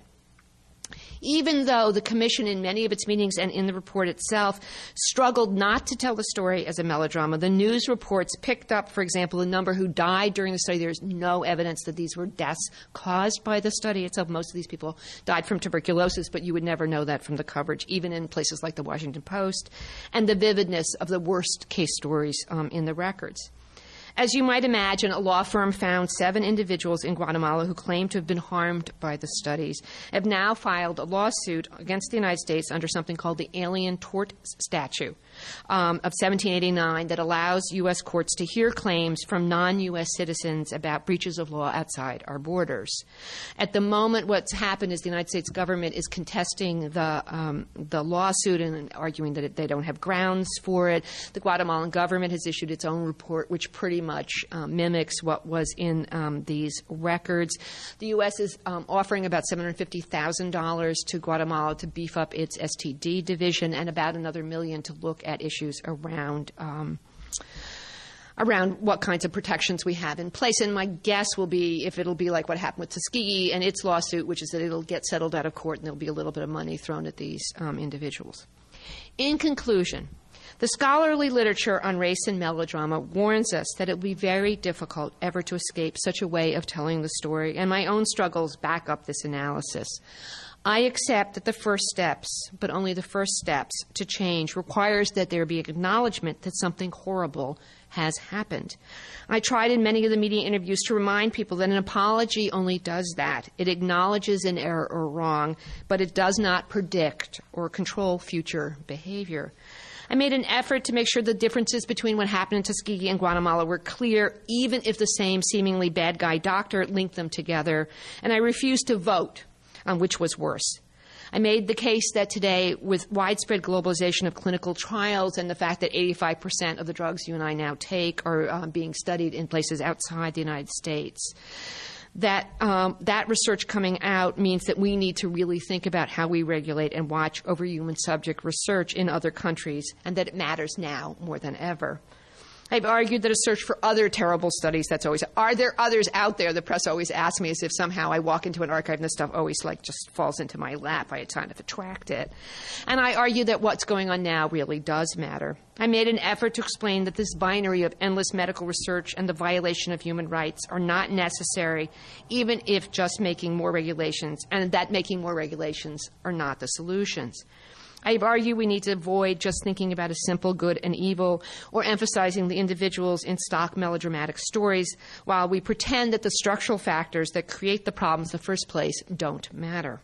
Even though the Commission in many of its meetings and in the report itself struggled not to tell the story as a melodrama, the news reports picked up, for example, the number who died during the study. There's no evidence that these were deaths caused by the study itself. Most of these people died from tuberculosis, but you would never know that from the coverage, even in places like the Washington Post, and the vividness of the worst case stories in the records. As you might imagine, a law firm found 7 individuals in Guatemala who claim to have been harmed by the studies, have now filed a lawsuit against the United States under something called the Alien Tort Statute of 1789 that allows U.S. courts to hear claims from non-U.S. citizens about breaches of law outside our borders. At the moment, what's happened is the United States government is contesting the lawsuit and arguing that they don't have grounds for it. The Guatemalan government has issued its own report, which pretty much mimics what was in these records. The U.S. is offering about $750,000 to Guatemala to beef up its STD division and about another $1 million to look at issues around what kinds of protections we have in place. And my guess will be if it'll be like what happened with Tuskegee and its lawsuit, which is that it'll get settled out of court and there'll be a little bit of money thrown at these individuals. In conclusion, the scholarly literature on race and melodrama warns us that it will be very difficult ever to escape such a way of telling the story, and my own struggles back up this analysis. I accept that the first steps, but only the first steps, to change requires that there be acknowledgement that something horrible has happened. I tried in many of the media interviews to remind people that an apology only does that. It acknowledges an error or wrong, but it does not predict or control future behavior. I made an effort to make sure the differences between what happened in Tuskegee and Guatemala were clear, even if the same seemingly bad guy doctor linked them together, and I refused to vote on which was worse. I made the case that today, with widespread globalization of clinical trials and the fact that 85% of the drugs you and I now take are being studied in places outside the United States, that research coming out means that we need to really think about how we regulate and watch over human subject research in other countries, and that it matters now more than ever. I've argued that a search for other terrible studies, are there others out there? The press always asks me as if somehow I walk into an archive and this stuff always just falls into my lap. I kind of attract it. And I argue that what's going on now really does matter. I made an effort to explain that this binary of endless medical research and the violation of human rights are not necessary, even if just making more regulations, and that making more regulations are not the solutions. I've argued we need to avoid just thinking about a simple good and evil or emphasizing the individuals in stock melodramatic stories while we pretend that the structural factors that create the problems in the first place don't matter.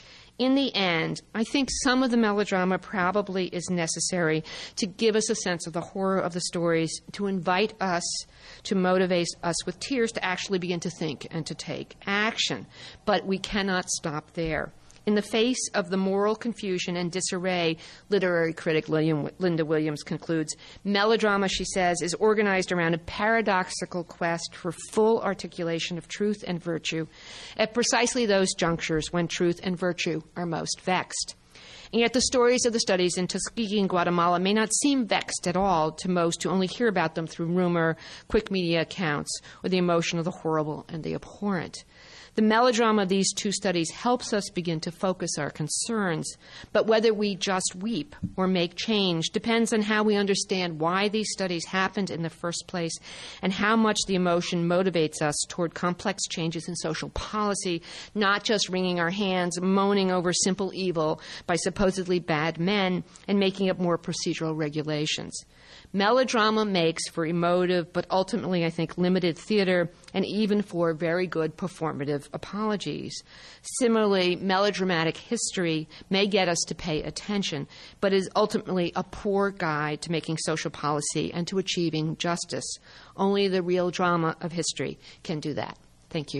In the end, I think some of the melodrama probably is necessary to give us a sense of the horror of the stories, to invite us, to motivate us with tears to actually begin to think and to take action. But we cannot stop there. In the face of the moral confusion and disarray, literary critic Linda Williams concludes, melodrama, she says, is organized around a paradoxical quest for full articulation of truth and virtue at precisely those junctures when truth and virtue are most vexed. And yet the stories of the studies in Tuskegee and Guatemala may not seem vexed at all to most who only hear about them through rumor, quick media accounts, or the emotion of the horrible and the abhorrent. The melodrama of these two studies helps us begin to focus our concerns, but whether we just weep or make change depends on how we understand why these studies happened in the first place and how much the emotion motivates us toward complex changes in social policy, not just wringing our hands, moaning over simple evil by supposedly bad men, and making up more procedural regulations. Melodrama makes for emotive, but ultimately, I think, limited theater, and even for very good performative apologies. Similarly, melodramatic history may get us to pay attention, but is ultimately a poor guide to making social policy and to achieving justice. Only the real drama of history can do that. Thank you.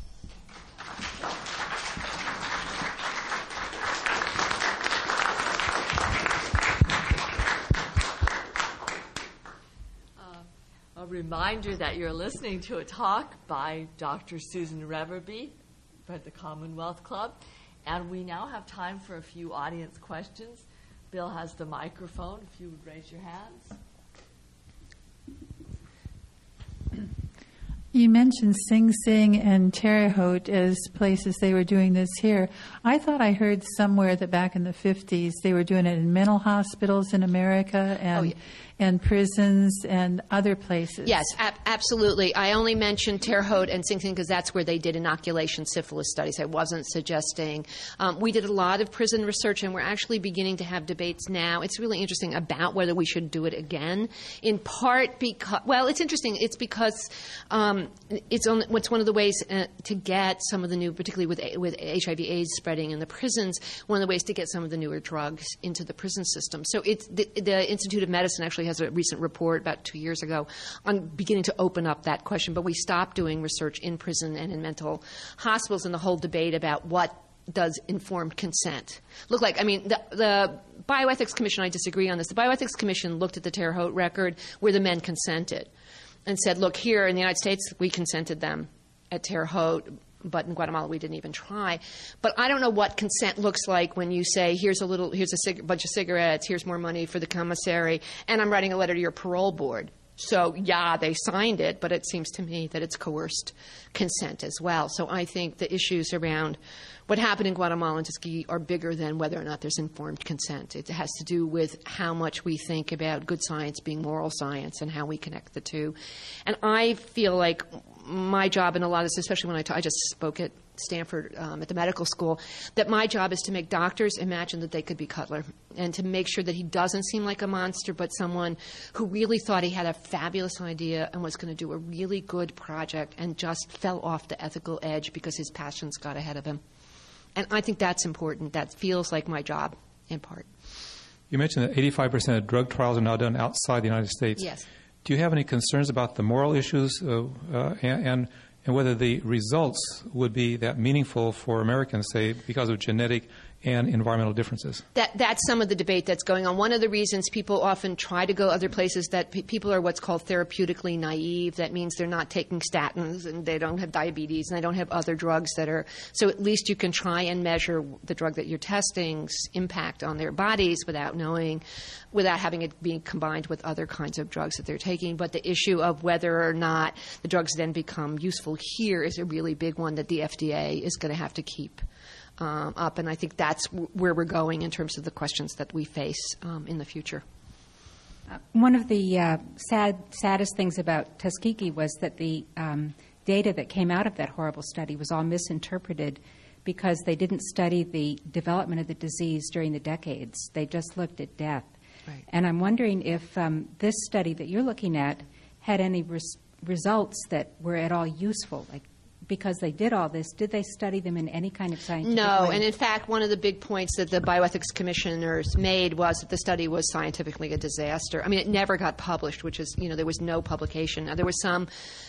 A reminder that you're listening to a talk by Dr. Susan Reverby for the Commonwealth Club. And we now have time for a few audience questions. Bill has the microphone, if you would raise your hands. You mentioned Sing Sing and Terre Haute as places they were doing this here. I thought I heard somewhere that back in the 50s they were doing it in mental hospitals in America and prisons and other places. Yes, absolutely. I only mentioned Terre Haute and Sing Sing because that's where they did inoculation syphilis studies. I wasn't suggesting. We did a lot of prison research, and we're actually beginning to have debates now. It's really interesting about whether we should do it again, in part because, well, it's interesting. It's because it's one of the ways to get some of the new, particularly with HIV/AIDS spreading in the prisons, one of the ways to get some of the newer drugs into the prison system. So it's the Institute of Medicine actually has a recent report about 2 years ago on beginning to open up that question. But we stopped doing research in prison and in mental hospitals, and the whole debate about what does informed consent look like. I mean, the Bioethics Commission, I disagree on this. The Bioethics Commission looked at the Terre Haute record where the men consented and said, look, here in the United States, we consented them at Terre Haute, but in Guatemala we didn't even try. But I don't know what consent looks like when you say, here's a bunch of cigarettes, here's more money for the commissary, and I'm writing a letter to your parole board. So, yeah, they signed it, but it seems to me that it's coerced consent as well. So I think the issues around what happened in Guatemala and Tuskegee are bigger than whether or not there's informed consent. It has to do with how much we think about good science being moral science and how we connect the two. And I feel like my job in a lot of this, especially when I just spoke at Stanford at the medical school, that my job is to make doctors imagine that they could be Cutler and to make sure that he doesn't seem like a monster, but someone who really thought he had a fabulous idea and was going to do a really good project and just fell off the ethical edge because his passions got ahead of him. And I think that's important. That feels like my job in part. You mentioned that 85% of drug trials are now done outside the United States. Yes. Do you have any concerns about the moral issues and whether the results would be that meaningful for Americans, say, because of genetic and environmental differences? That's some of the debate that's going on. One of the reasons people often try to go other places, that people are what's called therapeutically naive. That means they're not taking statins and they don't have diabetes and they don't have other drugs that are – so at least you can try and measure the drug that you're testing's impact on their bodies without knowing – without having it being combined with other kinds of drugs that they're taking. But the issue of whether or not the drugs then become useful here is a really big one that the FDA is going to have to keep up. And I think that's where we're going in terms of the questions that we face in the future. One of the saddest things about Tuskegee was that the data that came out of that horrible study was all misinterpreted because they didn't study the development of the disease during the decades. They just looked at death. Right. And I'm wondering if this study that you're looking at had any results that were at all useful, like because they did all this, did they study them in any kind of scientific No, way? and in fact, one of the big points that the bioethics commissioners made was that the study was scientifically a disaster. I mean, it never got published, which is, there was no publication. Now, there was some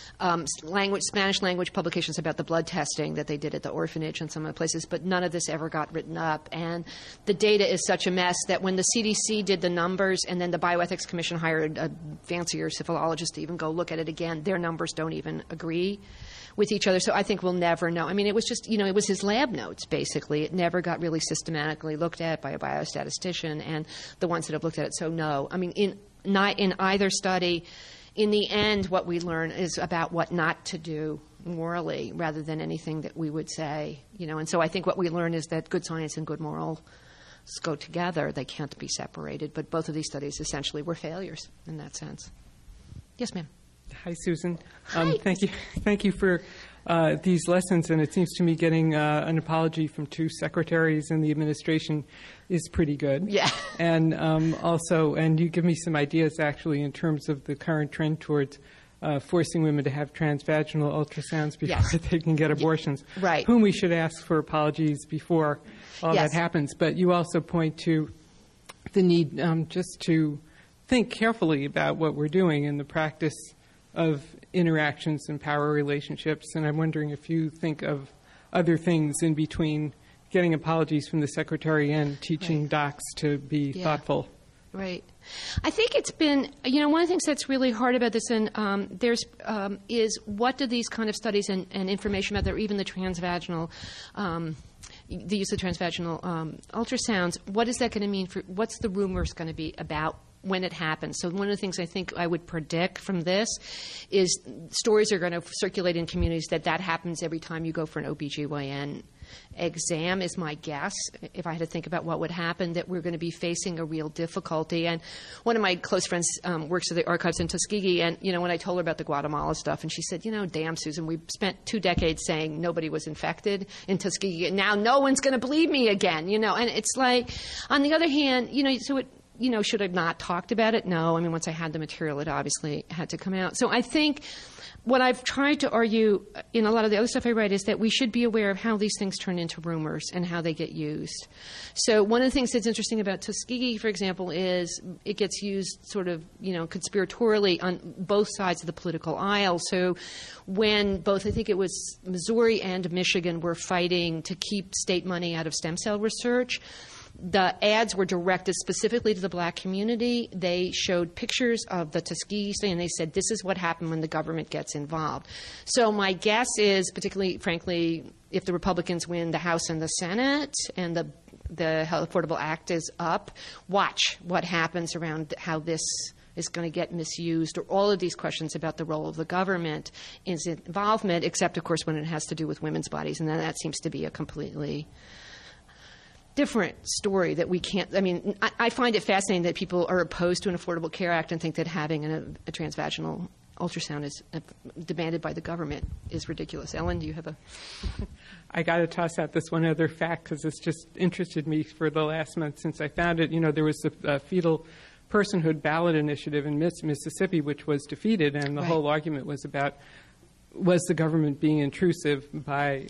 Spanish language publications about the blood testing that they did at the orphanage and some other places, but none of this ever got written up. And the data is such a mess that when the CDC did the numbers and then the Bioethics Commission hired a fancier syphilologist to even go look at it again, their numbers don't even agree with each other. So I think we'll never know. I mean, it was just, it was his lab notes, basically. It never got really systematically looked at by a biostatistician and the ones that have looked at it. So no. I mean, in either study, in the end, what we learn is about what not to do morally rather than anything that we would say, And so I think what we learn is that good science and good morals go together. They can't be separated. But both of these studies essentially were failures in that sense. Yes, ma'am. Hi, Susan. Hi. Thank you for these lessons. And it seems to me getting an apology from 2 secretaries in the administration is pretty good. Yeah. And and you give me some ideas actually in terms of the current trend towards forcing women to have transvaginal ultrasounds before they can get abortions. Right. Whom we should ask for apologies before all Yes. that happens. But you also point to the need just to think carefully about what we're doing in the practice of interactions and power relationships. And I'm wondering if you think of other things in between getting apologies from the secretary and teaching docs to be thoughtful. Right. I think it's been, one of the things that's really hard about this, and is what do these kind of studies and information about that, or even the transvaginal, the use of transvaginal ultrasounds, what is that going to mean for, what's the rumors going to be about when it happens? So one of the things I think I would predict from this is stories are going to circulate in communities that happens every time you go for an OBGYN exam, is my guess. If I had to think about what would happen, that we're going to be facing a real difficulty. And one of my close friends works at the archives in Tuskegee, and when I told her about the Guatemala stuff, and she said, damn, Susan, we spent 2 decades saying nobody was infected in Tuskegee, and now no one's going to believe me again, And it's like, on the other hand, so it, should I have not talked about it? No. I mean, once I had the material, it obviously had to come out. So I think what I've tried to argue in a lot of the other stuff I write is that we should be aware of how these things turn into rumors and how they get used. So one of the things that's interesting about Tuskegee, for example, is it gets used sort of, conspiratorially on both sides of the political aisle. So when both, I think it was Missouri and Michigan, were fighting to keep state money out of stem cell research, the ads were directed specifically to the black community. They showed pictures of the Tuskegee study, and they said, this is what happened when the government gets involved. So my guess is, particularly, frankly, if the Republicans win the House and the Senate and the Health Affordable Act is up, watch what happens around how this is going to get misused, or all of these questions about the role of the government in its involvement, except, of course, when it has to do with women's bodies. And then that seems to be a completely different story that we can't. I mean, I find it fascinating that people are opposed to an Affordable Care Act and think that having a transvaginal ultrasound is demanded by the government is ridiculous. Ellen, do you have a? I got to toss out this one other fact because it's just interested me for the last month since I found it. There was a fetal personhood ballot initiative in Mississippi which was defeated, and the whole argument was about was the government being intrusive by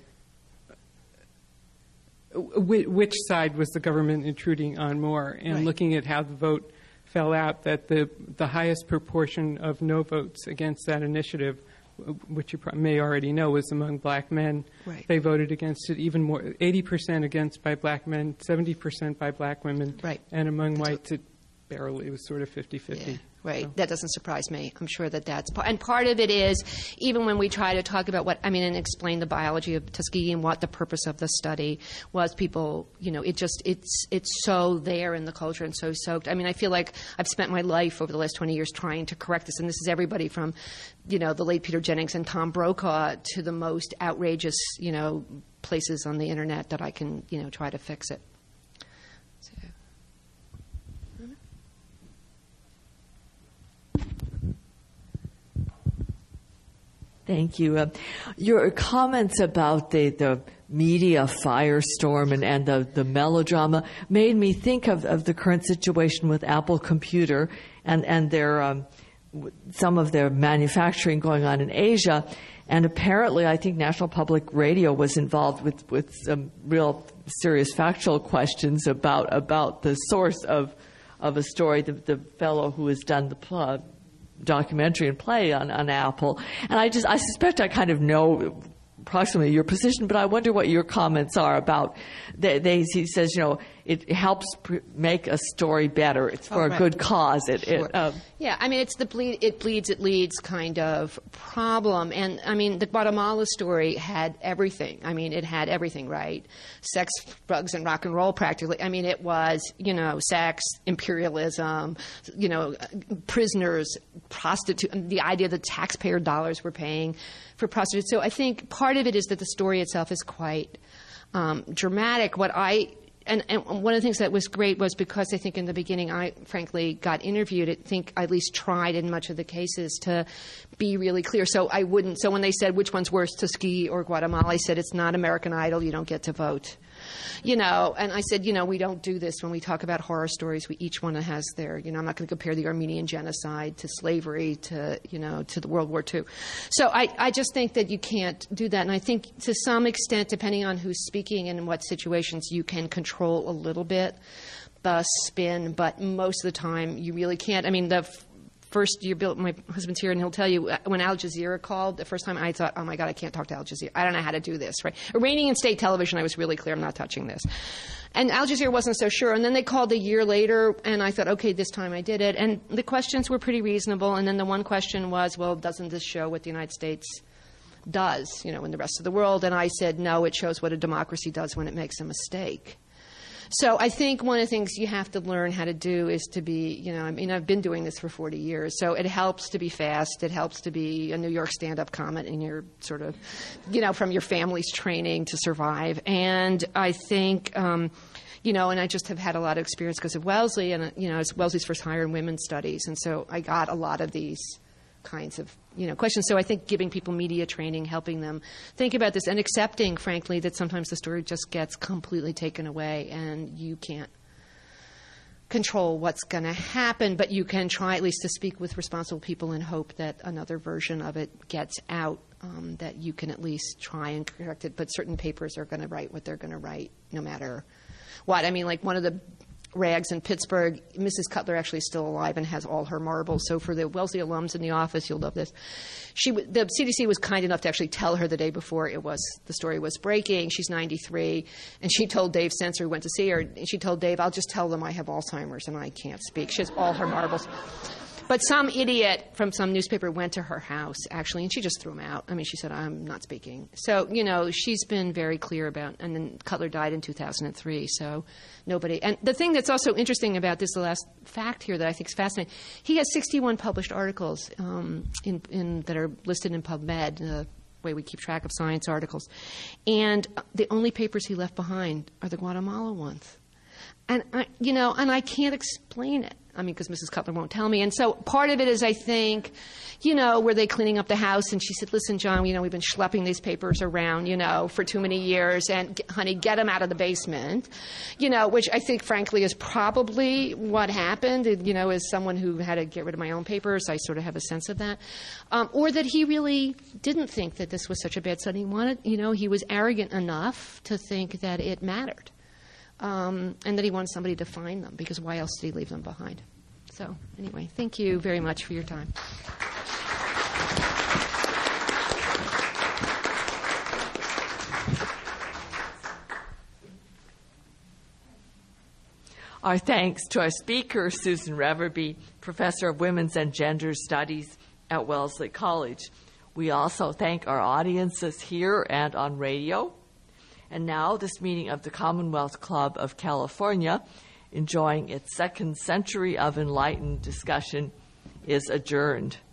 which side was the government intruding on more? And looking at how the vote fell out, that the highest proportion of no votes against that initiative, which you may already know, was among black men. Right. They voted against it even more, 80% against by black men, 70% by black women. Right. And among whites, it was sort of 50-50. Yeah. Right. So. That doesn't surprise me. I'm sure that's part. And part of it is, even when we try to talk about and explain the biology of Tuskegee and what the purpose of the study was, people, it's so there in the culture and so soaked. I mean, I feel like I've spent my life over the last 20 years trying to correct this. And this is everybody from, the late Peter Jennings and Tom Brokaw to the most outrageous, places on the internet that I can, try to fix it. So. Thank you. Your comments about the media firestorm and the melodrama made me think of the current situation with Apple Computer and their some of their manufacturing going on in Asia. And apparently, I think National Public Radio was involved with some real serious factual questions about the source of a story, the fellow who has done the documentary and play on Apple. And I suspect I kind of know approximately your position, but I wonder what your comments are about. He says, it helps make a story better. It's for a good cause. Yeah, I mean, it's the it bleeds, it leads kind of problem. And, I mean, the Guatemala story had everything. I mean, it had everything, right? Sex, drugs, and rock and roll practically. I mean, it was, sex, imperialism, prisoners, the idea that taxpayer dollars were paying for prostitutes. So I think part of it is that the story itself is quite dramatic. And one of the things that was great was because I think in the beginning I frankly got interviewed, I think I at least tried in much of the cases to be really clear. So when they said which one's worse, Tuskegee or Guatemala, I said it's not American Idol, you don't get to vote. And I said, we don't do this when we talk about horror stories. Each one has their, I'm not going to compare the Armenian genocide to slavery to the World War II. So I just think that you can't do that. And I think to some extent, depending on who's speaking and in what situations, you can control a little bit the spin, but most of the time you really can't. I mean, first year, my husband's here, and he'll tell you, when Al Jazeera called, the first time I thought, oh, my God, I can't talk to Al Jazeera. I don't know how to do this, right? Iranian state television, I was really clear, I'm not touching this. And Al Jazeera wasn't so sure. And then they called a year later, and I thought, okay, this time I did it. And the questions were pretty reasonable. And then the one question was, well, doesn't this show what the United States does, in the rest of the world? And I said, no, it shows what a democracy does when it makes a mistake. So I think one of the things you have to learn how to do is to be, I've been doing this for 40 years, so it helps to be fast. It helps to be a New York stand-up comic in your sort of, from your family's training to survive. And I think, and I just have had a lot of experience because of Wellesley, and, it's Wellesley's first hire in women's studies. And so I got a lot of these kinds of questions. So I think giving people media training, helping them think about this, and accepting, frankly, that sometimes the story just gets completely taken away and you can't control what's going to happen, but you can try at least to speak with responsible people and hope that another version of it gets out, that you can at least try and correct it. But certain papers are going to write what they're going to write no matter what. I mean, like one of the rags in Pittsburgh, Mrs. Cutler actually is still alive and has all her marbles. So for the Wellesley alums in the office, you'll love this. The CDC was kind enough to actually tell her the day before the story was breaking. She's 93, and she told Dave Sensor, who went to see her, and she told Dave, I'll just tell them I have Alzheimer's and I can't speak. She has all her marbles. But some idiot from some newspaper went to her house, actually, and she just threw him out. I mean, she said, I'm not speaking. So, she's been very clear about, and then Cutler died in 2003, so nobody. And the thing that's also interesting about this, the last fact here that I think is fascinating, he has 61 published articles that are listed in PubMed, the way we keep track of science articles. And the only papers he left behind are the Guatemala ones. And I can't explain it. I mean, because Mrs. Cutler won't tell me. And so part of it is, I think, were they cleaning up the house? And she said, listen, John, we've been schlepping these papers around, for too many years. And, honey, get them out of the basement, which I think, frankly, is probably what happened. As someone who had to get rid of my own papers, I sort of have a sense of that. Or that he really didn't think that this was such a bad study. He was arrogant enough to think that it mattered. And that he wanted somebody to find them, because why else did he leave them behind? So anyway, thank you very much for your time. Our thanks to our speaker, Susan Reverby, Professor of Women's and Gender Studies at Wellesley College. We also thank our audiences here and on radio. And now this meeting of the Commonwealth Club of California, enjoying its second century of enlightened discussion, is adjourned.